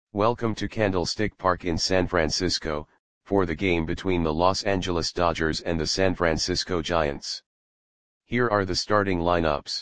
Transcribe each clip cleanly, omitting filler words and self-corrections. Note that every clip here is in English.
Welcome to Candlestick Park in San Francisco, for the game between the Los Angeles Dodgers and the San Francisco Giants. Here are the starting lineups.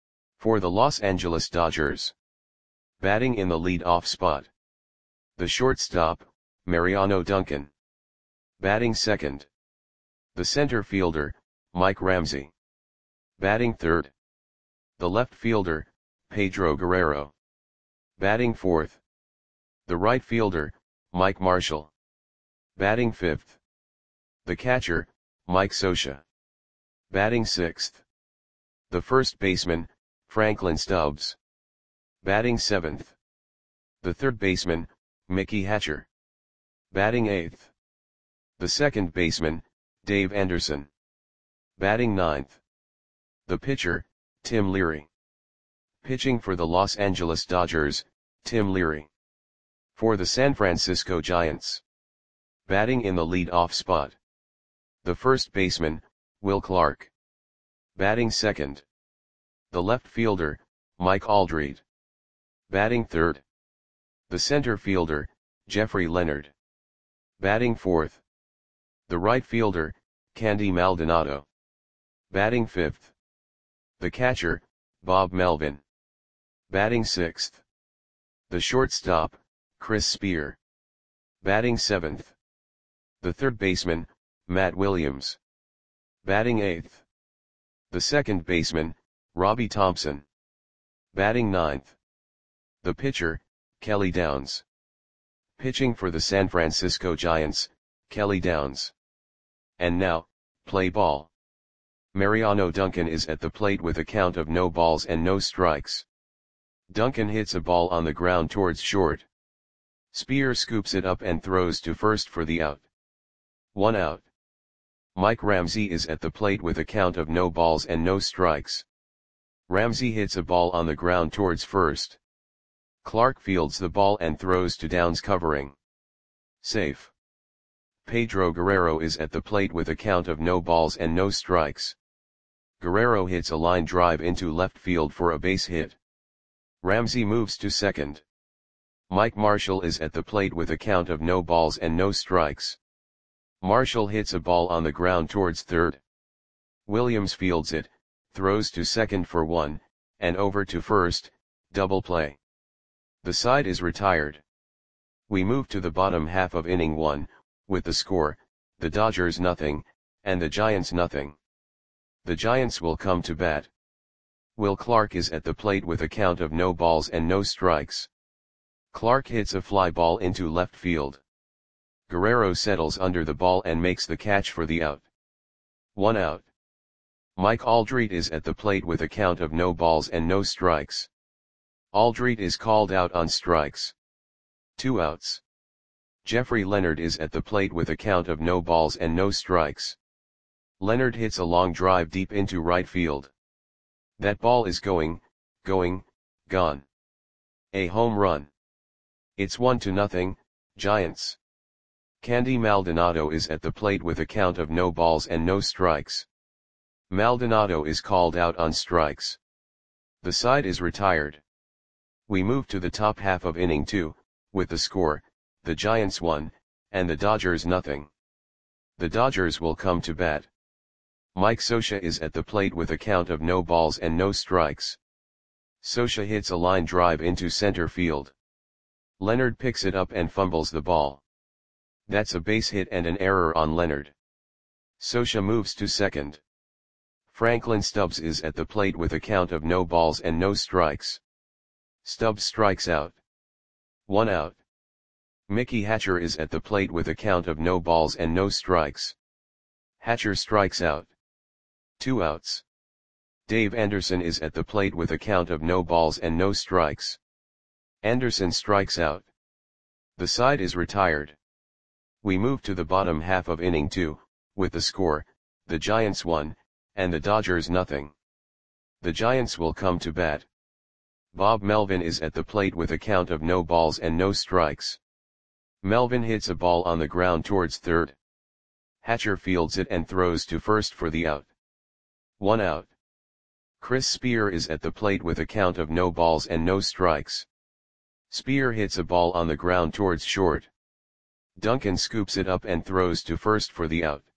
For the Los Angeles Dodgers. Batting in the lead-off spot. The shortstop, Mariano Duncan. Batting second. The center fielder, Mike Ramsey. Batting third. The left fielder, Pedro Guerrero. Batting fourth. The right fielder, Mike Marshall. Batting fifth. The catcher, Mike Scioscia. Batting sixth. The first baseman, Franklin Stubbs. Batting seventh. The third baseman, Mickey Hatcher. Batting eighth. The second baseman, Dave Anderson. Batting ninth. The pitcher, Tim Leary. Pitching for the Los Angeles Dodgers, Tim Leary. For the San Francisco Giants. Batting in the lead-off spot. The first baseman, Will Clark. Batting second. The left fielder, Mike Aldrete. Batting third. The center fielder, Jeffrey Leonard. Batting fourth. The right fielder, Candy Maldonado. Batting fifth. The catcher, Bob Melvin. Batting sixth. The shortstop, Chris Spear. Batting seventh. The third baseman, Matt Williams. Batting eighth. The second baseman, Robbie Thompson. Batting ninth. The pitcher, Kelly Downs. Pitching for the San Francisco Giants, Kelly Downs. And now, play ball. Mariano Duncan is at the plate with a count of no balls and no strikes. Duncan hits a ball on the ground towards short. Spear scoops it up and throws to first for the out. 1 out. Mike Ramsey is at the plate with a count of no balls and no strikes. Ramsey hits a ball on the ground towards first. Clark fields the ball and throws to Downs covering. Safe. Pedro Guerrero is at the plate with a count of no balls and no strikes. Guerrero hits a line drive into left field for a base hit. Ramsey moves to second. Mike Marshall is at the plate with a count of no balls and no strikes. Marshall hits a ball on the ground towards third. Williams fields it, throws to second for 1, and over to first, double play. The side is retired. We move to the bottom half of inning 1, with the score, the Dodgers nothing, and the Giants nothing. The Giants will come to bat. Will Clark is at the plate with a count of no balls and no strikes. Clark hits a fly ball into left field. Guerrero settles under the ball and makes the catch for the out. 1 out. Mike Aldrete is at the plate with a count of no balls and no strikes. Aldrete is called out on strikes. 2 outs. Jeffrey Leonard is at the plate with a count of no balls and no strikes. Leonard hits a long drive deep into right field. That ball is going, gone. A home run. It's 1-0, Giants. Candy Maldonado is at the plate with a count of no balls and no strikes. Maldonado is called out on strikes. The side is retired. We move to the top half of inning 2, with the score, the Giants 1, and the Dodgers nothing. The Dodgers will come to bat. Mike Scioscia is at the plate with a count of no balls and no strikes. Scioscia hits a line drive into center field. Leonard picks it up and fumbles the ball. That's a base hit and an error on Leonard. Scioscia moves to second. Franklin Stubbs is at the plate with a count of no balls and no strikes. Stubbs strikes out. 1 out. Mickey Hatcher is at the plate with a count of no balls and no strikes. Hatcher strikes out. 2 outs. Dave Anderson is at the plate with a count of no balls and no strikes. Anderson strikes out. The side is retired. We move to the bottom half of inning 2, with the score, the Giants 1, and the Dodgers nothing. The Giants will come to bat. Bob Melvin is at the plate with a count of no balls and no strikes. Melvin hits a ball on the ground towards third. Hatcher fields it and throws to first for the out. 1 out. Chris Spear is at the plate with a count of no balls and no strikes. Spear hits a ball on the ground towards short. Duncan scoops it up and throws to first for the out.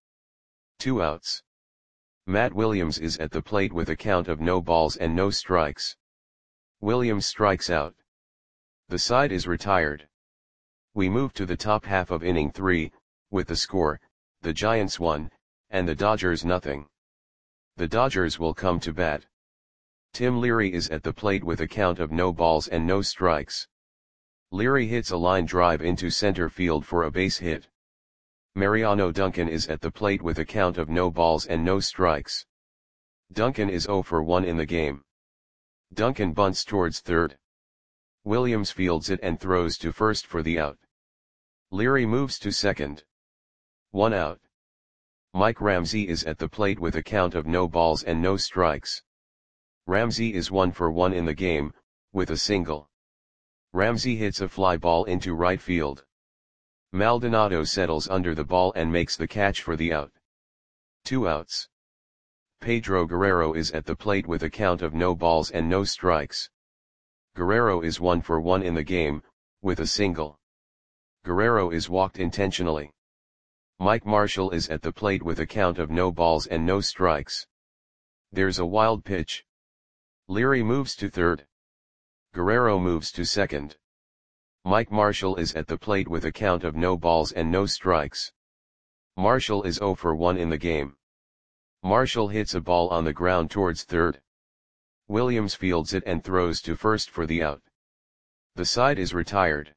2 outs. Matt Williams is at the plate with a count of no balls and no strikes. Williams strikes out. The side is retired. We move to the top half of inning 3, with the score, the Giants 1, and the Dodgers nothing. The Dodgers will come to bat. Tim Leary is at the plate with a count of no balls and no strikes. Leary hits a line drive into center field for a base hit. Mariano Duncan is at the plate with a count of no balls and no strikes. Duncan is 0 for 1 in the game. Duncan bunts towards third. Williams fields it and throws to first for the out. Leary moves to second. 1 out. Mike Ramsey is at the plate with a count of no balls and no strikes. Ramsey is 1 for 1 in the game, with a single. Ramsey hits a fly ball into right field. Maldonado settles under the ball and makes the catch for the out. 2 outs. Pedro Guerrero is at the plate with a count of no balls and no strikes. Guerrero is 1 for 1 in the game, with a single. Guerrero is walked intentionally. Mike Marshall is at the plate with a count of no balls and no strikes. There's a wild pitch. Leary moves to third. Guerrero moves to second. Mike Marshall is at the plate with a count of no balls and no strikes. Marshall is 0 for 1 in the game. Marshall hits a ball on the ground towards third. Williams fields it and throws to first for the out. The side is retired.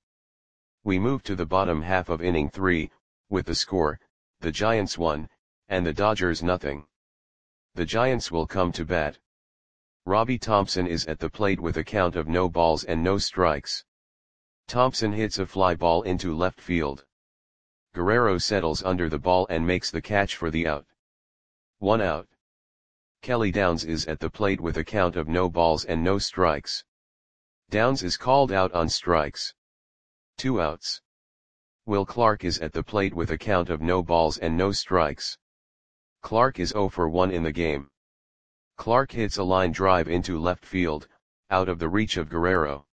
We move to the bottom half of inning 3, with the score, the Giants 1, and the Dodgers nothing. The Giants will come to bat. Robbie Thompson is at the plate with a count of no balls and no strikes. Thompson hits a fly ball into left field. Guerrero settles under the ball and makes the catch for the out. 1 out. Kelly Downs is at the plate with a count of no balls and no strikes. Downs is called out on strikes. 2 outs. Will Clark is at the plate with a count of no balls and no strikes. Clark is 0 for 1 in the game. Clark hits a line drive into left field, out of the reach of Guerrero.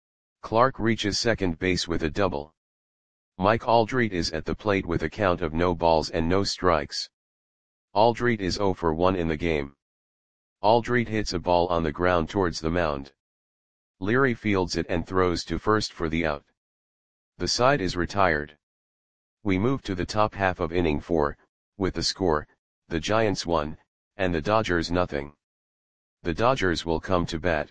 Clark reaches second base with a double. Mike Aldrete is at the plate with a count of no balls and no strikes. Aldrete is 0 for 1 in the game. Aldrete hits a ball on the ground towards the mound. Leary fields it and throws to first for the out. The side is retired. We move to the top half of inning 4, with the score, the Giants 1, and the Dodgers nothing. The Dodgers will come to bat.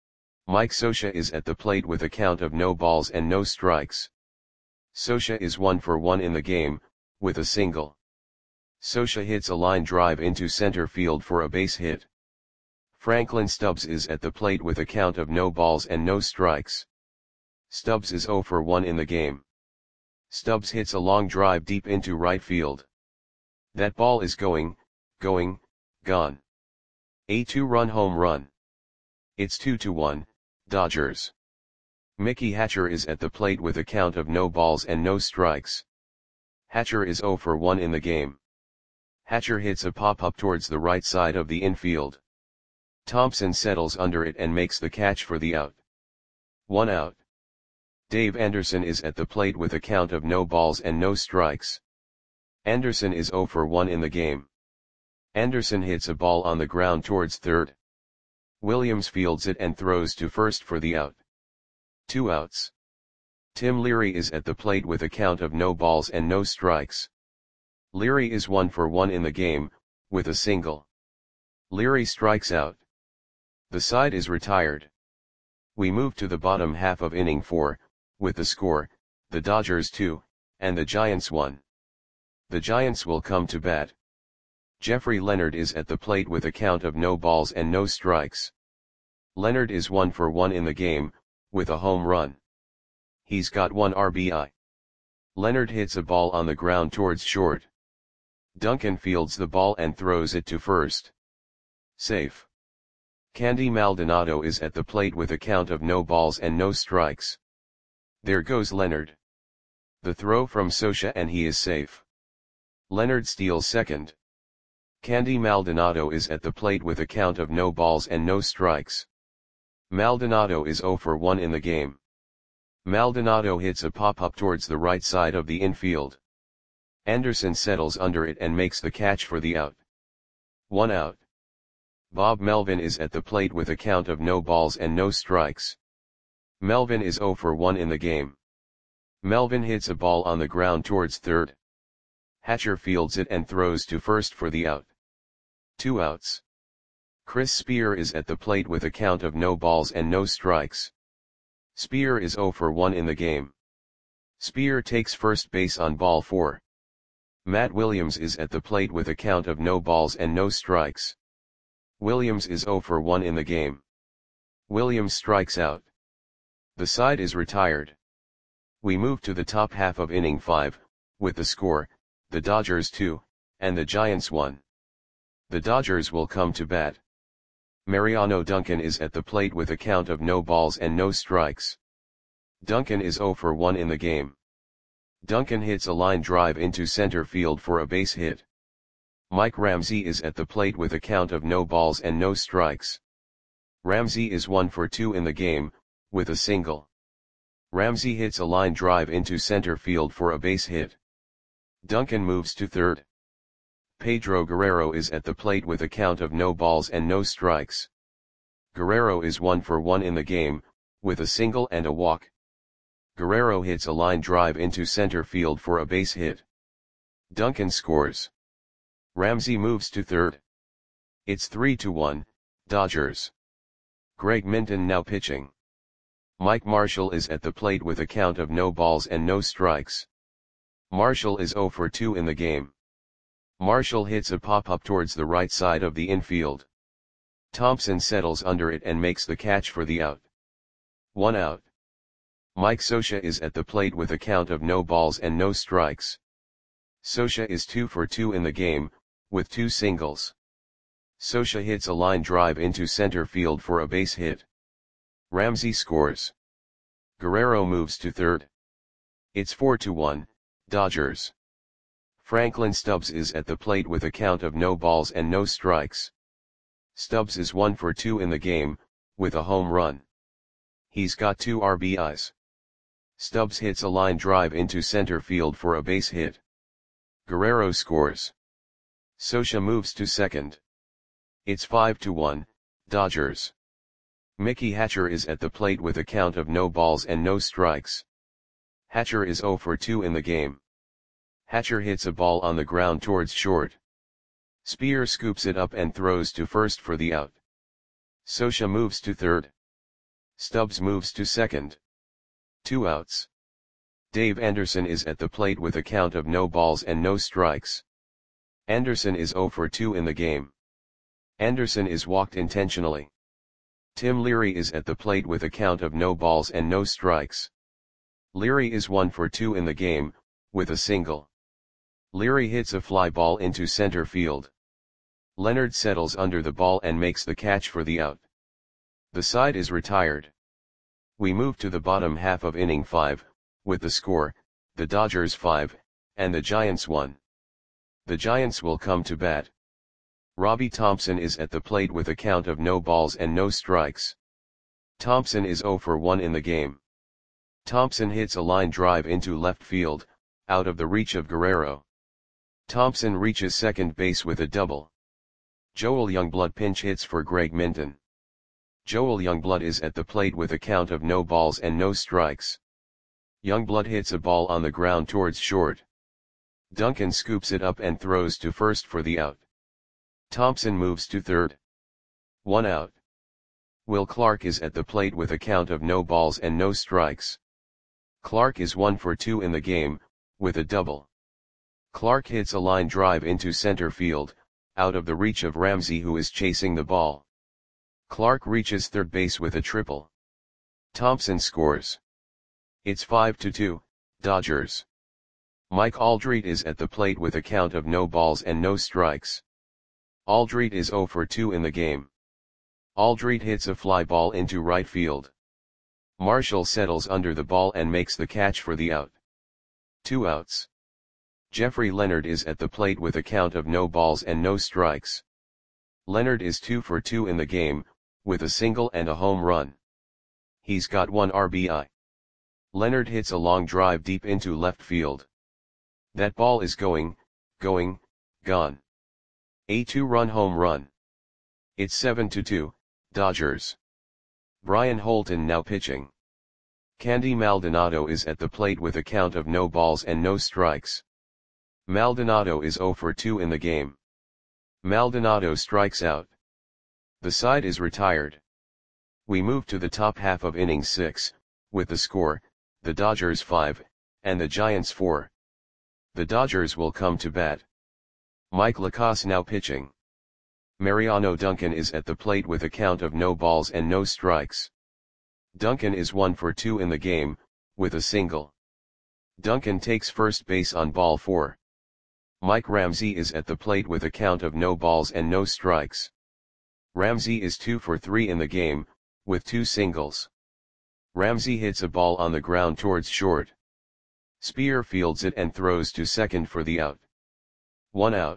Mike Scioscia is at the plate with a count of no balls and no strikes. Scioscia is 1 for 1 in the game, with a single. Scioscia hits a line drive into center field for a base hit. Franklin Stubbs is at the plate with a count of no balls and no strikes. Stubbs is 0 for 1 in the game. Stubbs hits a long drive deep into right field. That ball is gone. A 2-run home run. It's 2-1, Dodgers. Mickey Hatcher is at the plate with a count of no balls and no strikes. Hatcher is 0 for 1 in the game. Hatcher hits a pop-up towards the right side of the infield. Thompson settles under it and makes the catch for the out. 1 out. Dave Anderson is at the plate with a count of no balls and no strikes. Anderson is 0 for 1 in the game. Anderson hits a ball on the ground towards third. Williams fields it and throws to first for the out. 2 outs. Tim Leary is at the plate with a count of no balls and no strikes. Leary is 1 for 1 in the game, with a single. Leary strikes out. The side is retired. We move to the bottom half of inning 4, with the score, the Dodgers 2, and the Giants 1. The Giants will come to bat. Jeffrey Leonard is at the plate with a count of no balls and no strikes. Leonard is 1 for 1 in the game, with a home run. He's got 1 RBI. Leonard hits a ball on the ground towards short. Duncan fields the ball and throws it to first. Safe. Candy Maldonado is at the plate with a count of no balls and no strikes. There goes Leonard. The throw from Scioscia and he is safe. Leonard steals second. Candy Maldonado is at the plate with a count of no balls and no strikes. Maldonado is 0 for 1 in the game. Maldonado hits a pop-up towards the right side of the infield. Anderson settles under it and makes the catch for the out. 1 out. Bob Melvin is at the plate with a count of no balls and no strikes. Melvin is 0 for 1 in the game. Melvin hits a ball on the ground towards third. Hatcher fields it and throws to first for the out. 2 outs. Chris Spear is at the plate with a count of no balls and no strikes. Spear is 0 for 1 in the game. Spear takes first base on ball 4. Matt Williams is at the plate with a count of no balls and no strikes. Williams is 0 for 1 in the game. Williams strikes out. The side is retired. We move to the top half of inning 5, with the score, the Dodgers 2, and the Giants 1. The Dodgers will come to bat. Mariano Duncan is at the plate with a count of no balls and no strikes. Duncan is 0 for 1 in the game. Duncan hits a line drive into center field for a base hit. Mike Ramsey is at the plate with a count of no balls and no strikes. Ramsey is 1 for 2 in the game, with a single. Ramsey hits a line drive into center field for a base hit. Duncan moves to third. Pedro Guerrero is at the plate with a count of no balls and no strikes. Guerrero is 1 for 1 in the game, with a single and a walk. Guerrero hits a line drive into center field for a base hit. Duncan scores. Ramsey moves to third. It's 3-1, Dodgers. Greg Minton now pitching. Mike Marshall is at the plate with a count of no balls and no strikes. Marshall is 0 for 2 in the game. Marshall hits a pop-up towards the right side of the infield. Thompson settles under it and makes the catch for the out. 1 out. Mike Scioscia is at the plate with a count of no balls and no strikes. Scioscia is 2 for 2 in the game, with 2 singles. Scioscia hits a line drive into center field for a base hit. Ramsey scores. Guerrero moves to third. It's 4-1, Dodgers. Franklin Stubbs is at the plate with a count of no balls and no strikes. Stubbs is 1 for 2 in the game, with a home run. He's got 2 RBIs. Stubbs hits a line drive into center field for a base hit. Guerrero scores. Scioscia moves to second. It's 5-1, Dodgers. Mickey Hatcher is at the plate with a count of no balls and no strikes. Hatcher is 0 for 2 in the game. Hatcher hits a ball on the ground towards short. Spear scoops it up and throws to first for the out. Scioscia moves to third. Stubbs moves to second. 2 outs. Dave Anderson is at the plate with a count of no balls and no strikes. Anderson is 0 for 2 in the game. Anderson is walked intentionally. Tim Leary is at the plate with a count of no balls and no strikes. Leary is 1 for 2 in the game, with a single. Leary hits a fly ball into center field. Leonard settles under the ball and makes the catch for the out. The side is retired. We move to the bottom half of inning 5, with the score, the Dodgers 5, and the Giants 1. The Giants will come to bat. Robbie Thompson is at the plate with a count of no balls and no strikes. Thompson is 0 for 1 in the game. Thompson hits a line drive into left field, out of the reach of Guerrero. Thompson reaches second base with a double. Joel Youngblood pinch hits for Greg Minton. Joel Youngblood is at the plate with a count of no balls and no strikes. Youngblood hits a ball on the ground towards short. Duncan scoops it up and throws to first for the out. Thompson moves to third. 1 out. Will Clark is at the plate with a count of no balls and no strikes. Clark is 1 for 2 in the game, with a double. Clark hits a line drive into center field, out of the reach of Ramsey who is chasing the ball. Clark reaches third base with a triple. Thompson scores. It's 5-2, Dodgers. Mike Aldrete is at the plate with a count of no balls and no strikes. Aldrete is 0 for 2 in the game. Aldrete hits a fly ball into right field. Marshall settles under the ball and makes the catch for the out. 2 outs. Jeffrey Leonard is at the plate with a count of no balls and no strikes. Leonard is 2 for 2 in the game, with a single and a home run. He's got 1 RBI. Leonard hits a long drive deep into left field. That ball is going, gone. A 2-run home run. It's 7-2, Dodgers. Brian Holton now pitching. Candy Maldonado is at the plate with a count of no balls and no strikes. Maldonado is 0 for 2 in the game. Maldonado strikes out. The side is retired. We move to the top half of inning 6, with the score, the Dodgers 5, and the Giants 4. The Dodgers will come to bat. Mike Lacasse now pitching. Mariano Duncan is at the plate with a count of no balls and no strikes. Duncan is 1 for 2 in the game, with a single. Duncan takes first base on ball 4. Mike Ramsey is at the plate with a count of no balls and no strikes. Ramsey is 2 for 3 in the game, with 2 singles. Ramsey hits a ball on the ground towards short. Spear fields it and throws to second for the out. 1 out.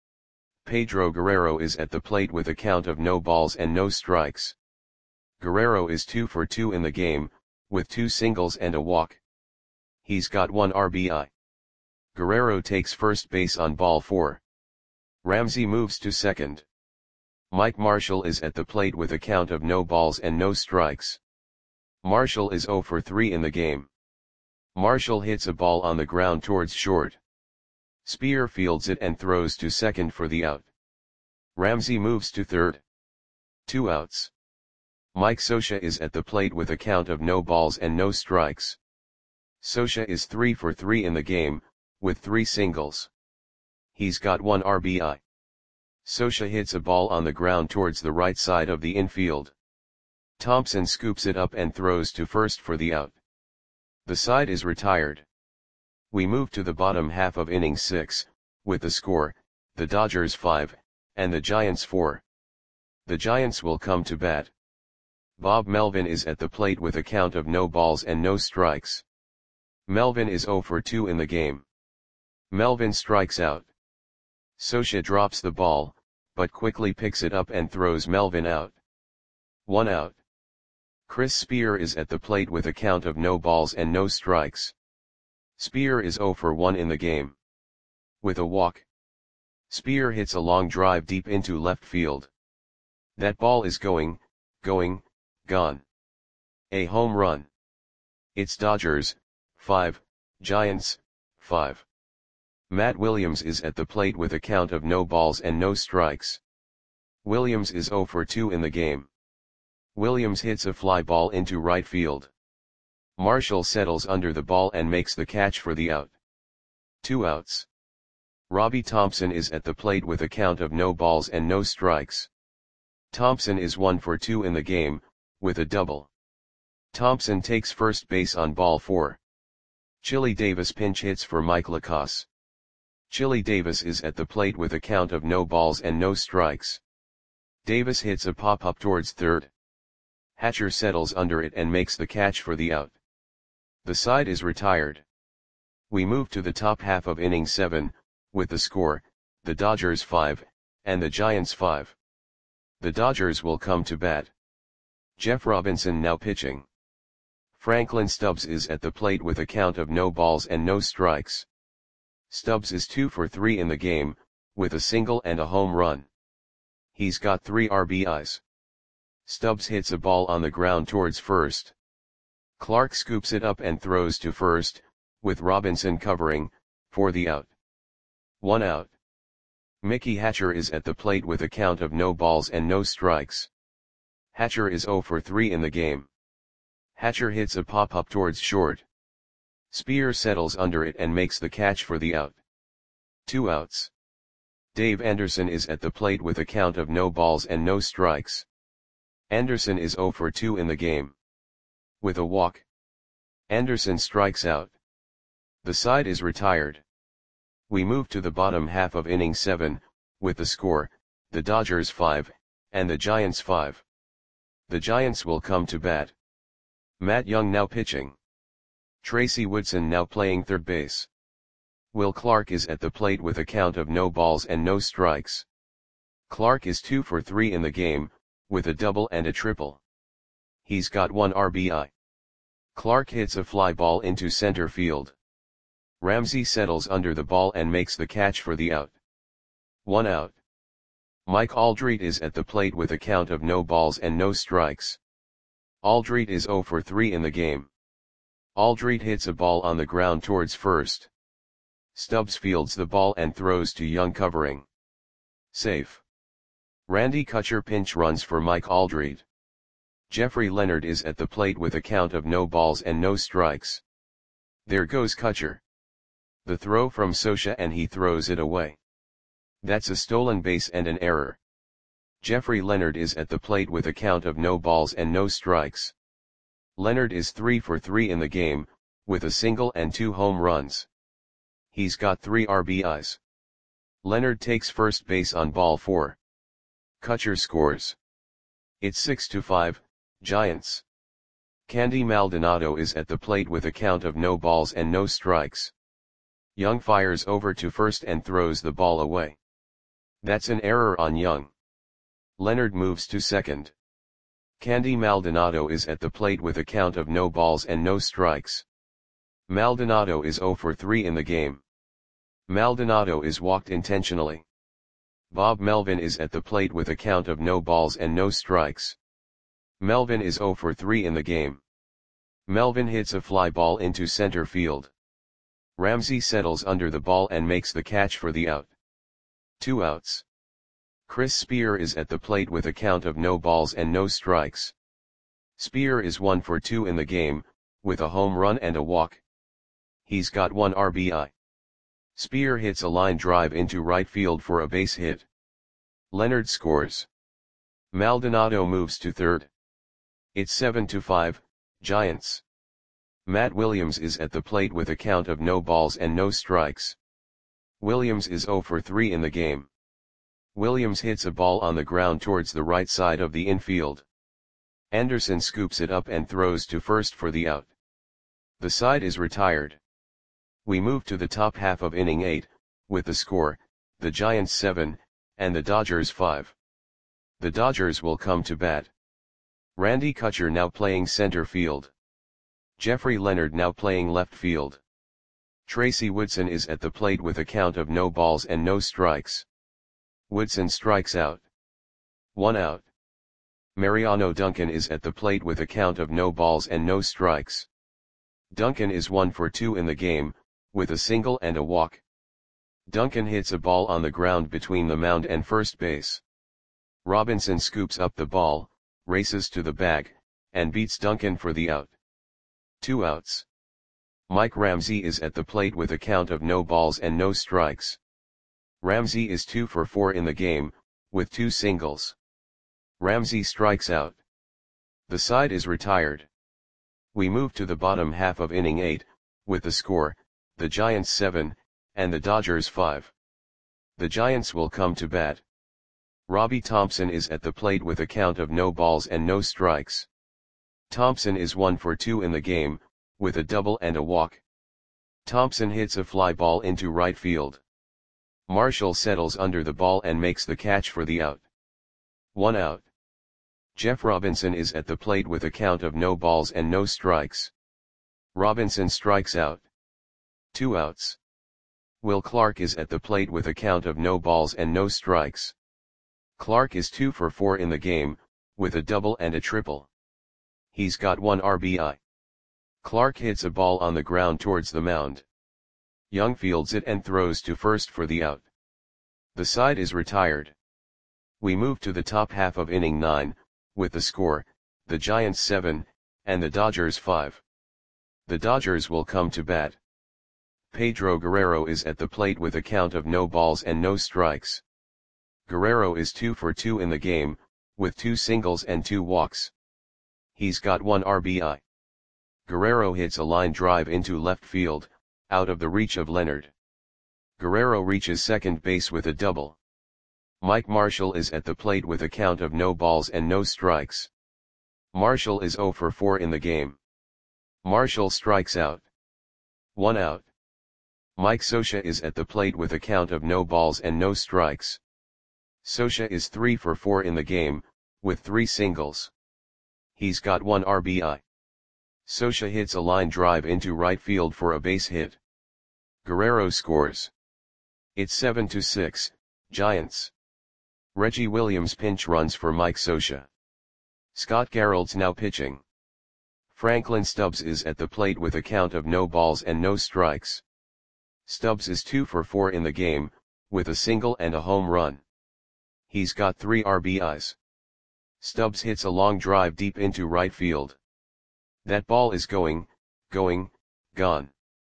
Pedro Guerrero is at the plate with a count of no balls and no strikes. Guerrero is 2 for 2 in the game, with 2 singles and a walk. He's got 1 RBI. Guerrero takes first base on ball 4. Ramsey moves to second. Mike Marshall is at the plate with a count of no balls and no strikes. Marshall is 0 for 3 in the game. Marshall hits a ball on the ground towards short. Spear fields it and throws to second for the out. Ramsey moves to third. 2 outs. Mike Scioscia is at the plate with a count of no balls and no strikes. Scioscia is 3 for 3 in the game, with 3 singles. He's got 1 RBI. Scioscia hits a ball on the ground towards the right side of the infield. Thompson scoops it up and throws to first for the out. The side is retired. We move to the bottom half of inning 6, with the score, the Dodgers 5, and the Giants 4. The Giants will come to bat. Bob Melvin is at the plate with a count of no balls and no strikes. Melvin is 0 for 2 in the game. Melvin strikes out. Scioscia drops the ball, but quickly picks it up and throws Melvin out. 1 out. Chris Spear is at the plate with a count of no balls and no strikes. Spear is 0 for 1 in the game. With a walk. Spear hits a long drive deep into left field. That ball is going, gone. A home run. It's Dodgers, 5, Giants, 5. Matt Williams is at the plate with a count of no balls and no strikes. Williams is 0 for 2 in the game. Williams hits a fly ball into right field. Marshall settles under the ball and makes the catch for the out. 2 outs. Robbie Thompson is at the plate with a count of no balls and no strikes. Thompson is 1 for 2 in the game, with a double. Thompson takes first base on ball 4. Chili Davis pinch hits for Mike Lacasse. Chili Davis is at the plate with a count of no balls and no strikes. Davis hits a pop-up towards third. Hatcher settles under it and makes the catch for the out. The side is retired. We move to the top half of inning 7, with the score, the Dodgers 5, and the Giants 5. The Dodgers will come to bat. Jeff Robinson now pitching. Franklin Stubbs is at the plate with a count of no balls and no strikes. Stubbs is 2 for 3 in the game, with a single and a home run. He's got 3 RBIs. Stubbs hits a ball on the ground towards first. Clark scoops it up and throws to first, with Robinson covering, for the out. 1 out. Mickey Hatcher is at the plate with a count of no balls and no strikes. Hatcher is 0 for 3 in the game. Hatcher hits a pop-up towards short. Spear settles under it and makes the catch for the out. 2 outs. Dave Anderson is at the plate with a count of no balls and no strikes. Anderson is 0 for 2 in the game. With a walk. Anderson strikes out. The side is retired. We move to the bottom half of inning 7, with the score, the Dodgers 5, and the Giants 5. The Giants will come to bat. Matt Young now pitching. Tracy Woodson now playing third base. Will Clark is at the plate with a count of no balls and no strikes. Clark is 2 for 3 in the game, with a double and a triple. He's got 1 RBI. Clark hits a fly ball into center field. Ramsey settles under the ball and makes the catch for the out. 1 out. Mike Aldrete is at the plate with a count of no balls and no strikes. Aldrete is 0 for 3 in the game. Aldrete hits a ball on the ground towards first. Stubbs fields the ball and throws to Young covering. Safe. Randy Kutcher pinch runs for Mike Aldrete. Jeffrey Leonard is at the plate with a count of no balls and no strikes. There goes Kutcher. The throw from Scioscia and he throws it away. That's a stolen base and an error. Jeffrey Leonard is at the plate with a count of no balls and no strikes. Leonard is 3 for 3 in the game, with a single and 2 home runs. He's got 3 RBIs. Leonard takes first base on ball 4. Kutcher scores. It's 6-5, Giants. Candy Maldonado is at the plate with a count of no balls and no strikes. Young fires over to first and throws the ball away. That's an error on Young. Leonard moves to second. Candy Maldonado is at the plate with a count of no balls and no strikes. Maldonado is 0 for 3 in the game. Maldonado is walked intentionally. Bob Melvin is at the plate with a count of no balls and no strikes. Melvin is 0 for 3 in the game. Melvin hits a fly ball into center field. Ramsey settles under the ball and makes the catch for the out. 2 outs. Chris Spear is at the plate with a count of no balls and no strikes. Spear is 1 for 2 in the game, with a home run and a walk. He's got 1 RBI. Spear hits a line drive into right field for a base hit. Leonard scores. Maldonado moves to third. It's 7-5, Giants. Matt Williams is at the plate with a count of no balls and no strikes. Williams is 0 for 3 in the game. Williams hits a ball on the ground towards the right side of the infield. Anderson scoops it up and throws to first for the out. The side is retired. We move to the top half of inning 8, with the score, the Giants 7, and the Dodgers 5. The Dodgers will come to bat. Randy Kutcher now playing center field. Jeffrey Leonard now playing left field. Tracy Woodson is at the plate with a count of no balls and no strikes. Woodson strikes out. 1 out. Mariano Duncan is at the plate with a count of no balls and no strikes. Duncan is 1 for 2 in the game, with a single and a walk. Duncan hits a ball on the ground between the mound and first base. Robinson scoops up the ball, races to the bag, and beats Duncan for the out. 2 outs. Mike Ramsey is at the plate with a count of no balls and no strikes. Ramsey is 2 for 4 in the game, with 2 singles. Ramsey strikes out. The side is retired. We move to the bottom half of inning 8, with the score, the Giants 7, and the Dodgers 5. The Giants will come to bat. Robbie Thompson is at the plate with a count of no balls and no strikes. Thompson is 1 for 2 in the game, with a double and a walk. Thompson hits a fly ball into right field. Marshall settles under the ball and makes the catch for the out. 1 out. Jeff Robinson is at the plate with a count of no balls and no strikes. Robinson strikes out. 2 outs. Will Clark is at the plate with a count of no balls and no strikes. Clark is 2 for 4 in the game, with a double and a triple. He's got 1 RBI. Clark hits a ball on the ground towards the mound. Young fields it and throws to first for the out. The side is retired. We move to the top half of inning 9, with the score, the Giants 7, and the Dodgers 5. The Dodgers will come to bat. Pedro Guerrero is at the plate with a count of no balls and no strikes. Guerrero is 2 for 2 in the game, with 2 singles and 2 walks. He's got 1 RBI. Guerrero hits a line drive into left field, out of the reach of Leonard. Guerrero reaches second base with a double. Mike Marshall is at the plate with a count of no balls and no strikes. Marshall is 0 for 4 in the game. Marshall strikes out. 1 out. Mike Scioscia is at the plate with a count of no balls and no strikes. Scioscia is 3 for 4 in the game, with 3 singles. He's got 1 RBI. Scioscia hits a line drive into right field for a base hit. Guerrero scores. It's 7-6, Giants. Reggie Williams pinch runs for Mike Scioscia. Scott Garreld's now pitching. Franklin Stubbs is at the plate with a count of no balls and no strikes. Stubbs is 2 for 4 in the game, with a single and a home run. He's got 3 RBIs. Stubbs hits a long drive deep into right field. That ball is going, gone.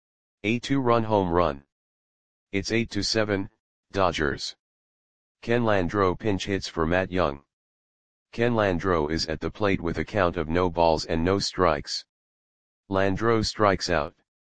A 2-run home run. It's 8-7, Dodgers. Ken Landreau pinch hits for Matt Young. Ken Landreau is at the plate with a count of no balls and no strikes. Landreau strikes out.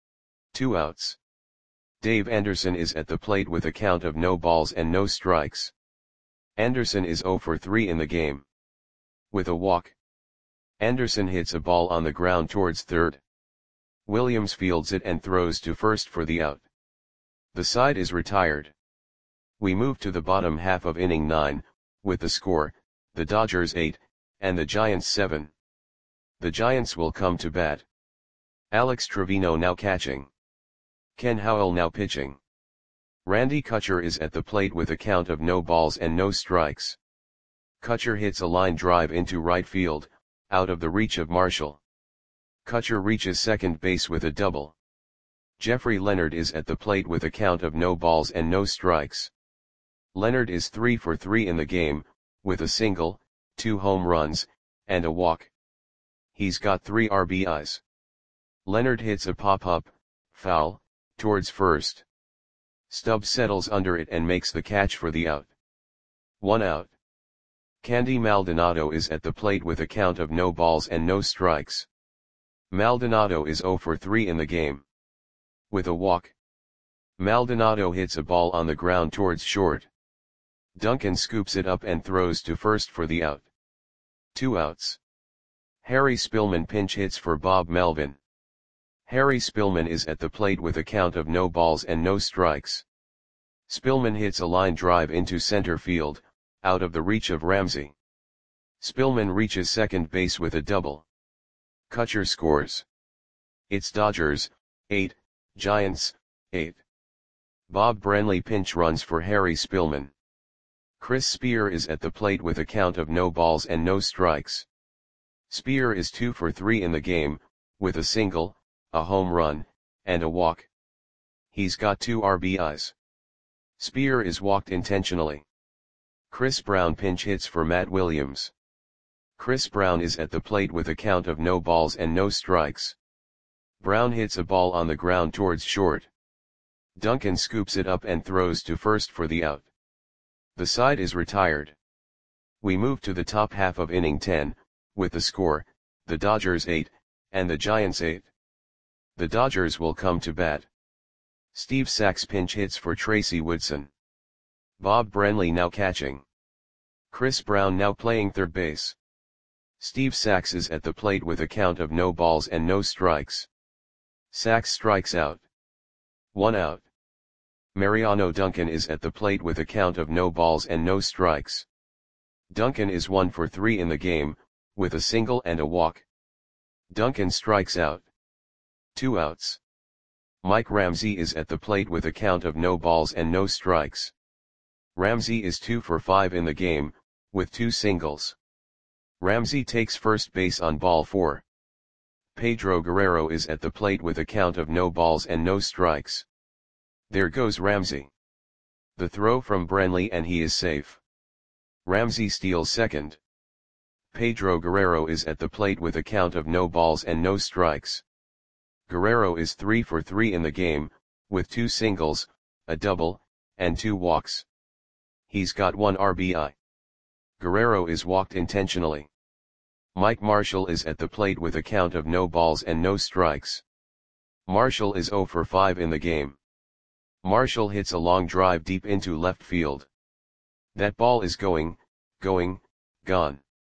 2 outs. Dave Anderson is at the plate with a count of no balls and no strikes. Anderson is 0 for 3 in the game. With a walk. Anderson hits a ball on the ground towards third. Williams fields it and throws to first for the out. The side is retired. We move to the bottom half of inning 9, with the score, the Dodgers 8, and the Giants 7. The Giants will come to bat. Alex Trevino now catching. Ken Howell now pitching. Randy Kutcher is at the plate with a count of no balls and no strikes. Kutcher hits a line drive into right field, out of the reach of Marshall. Kutcher reaches second base with a double. Jeffrey Leonard is at the plate with a count of no balls and no strikes. Leonard is 3 for 3 in the game, with a single, 2 home runs, and a walk. He's got 3 RBIs. Leonard hits a pop-up, foul, towards first. Stubbs settles under it and makes the catch for the out. 1 out. Candy Maldonado is at the plate with a count of no balls and no strikes. Maldonado is 0 for 3 in the game. With a walk. Maldonado hits a ball on the ground towards short. Duncan scoops it up and throws to first for the out. 2 outs. Harry Spillman pinch hits for Bob Melvin. Harry Spillman is at the plate with a count of no balls and no strikes. Spillman hits a line drive into center field, out of the reach of Ramsey. Spillman reaches second base with a double. Kutcher scores. It's Dodgers, 8, Giants, 8. Bob Branley pinch runs for Harry Spillman. Chris Spear is at the plate with a count of no balls and no strikes. Spear is 2 for 3 in the game, with a single, a home run, and a walk. He's got 2 RBIs. Spear is walked intentionally. Chris Brown pinch hits for Matt Williams. Chris Brown is at the plate with a count of no balls and no strikes. Brown hits a ball on the ground towards short. Duncan scoops it up and throws to first for the out. The side is retired. We move to the top half of inning 10, with the score, the Dodgers 8, and the Giants 8. The Dodgers will come to bat. Steve Sax pinch hits for Tracy Woodson. Bob Branley now catching. Chris Brown now playing third base. Steve Sax is at the plate with a count of no balls and no strikes. Sax strikes out. 1 out. Mariano Duncan is at the plate with a count of no balls and no strikes. Duncan is 1 for 3 in the game, with a single and a walk. Duncan strikes out. 2 outs. Mike Ramsey is at the plate with a count of no balls and no strikes. Ramsey is 2 for 5 in the game, with 2 singles. Ramsey takes first base on ball 4. Pedro Guerrero is at the plate with a count of no balls and no strikes. There goes Ramsey. The throw from Branley and he is safe. Ramsey steals second. Pedro Guerrero is at the plate with a count of no balls and no strikes. Guerrero is 3 for 3 in the game, with 2 singles, a double, and 2 walks. He's got 1 RBI. Guerrero is walked intentionally. Mike Marshall is at the plate with a count of no balls and no strikes. Marshall is 0 for 5 in the game. Marshall hits a long drive deep into left field. That ball is going, gone.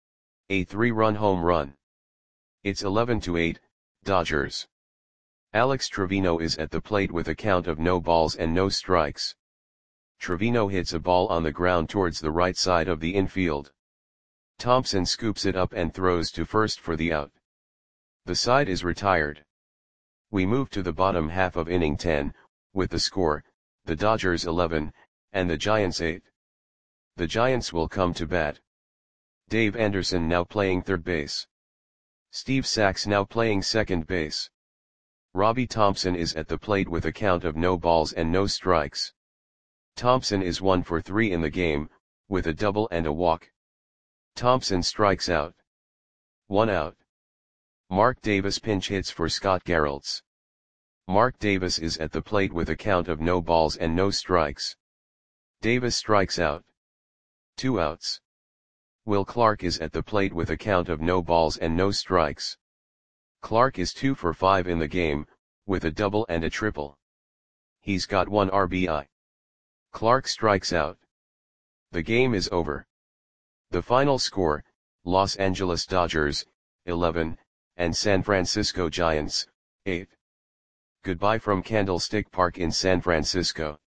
A 3-run home run. It's 11-8, Dodgers. Alex Trevino is at the plate with a count of no balls and no strikes. Trevino hits a ball on the ground towards the right side of the infield. Thompson scoops it up and throws to first for the out. The side is retired. We move to the bottom half of inning 10, with the score, the Dodgers 11, and the Giants 8. The Giants will come to bat. Dave Anderson now playing third base. Steve Sax now playing second base. Robbie Thompson is at the plate with a count of no balls and no strikes. Thompson is 1 for 3 in the game, with a double and a walk. Thompson strikes out. 1 out. Mark Davis pinch hits for Scott Geraltz. Mark Davis is at the plate with a count of no balls and no strikes. Davis strikes out. 2 outs. Will Clark is at the plate with a count of no balls and no strikes. Clark is 2 for 5 in the game, with a double and a triple. He's got 1 RBI. Clark strikes out. The game is over. The final score, Los Angeles Dodgers, 11, and San Francisco Giants, 8. Goodbye from Candlestick Park in San Francisco.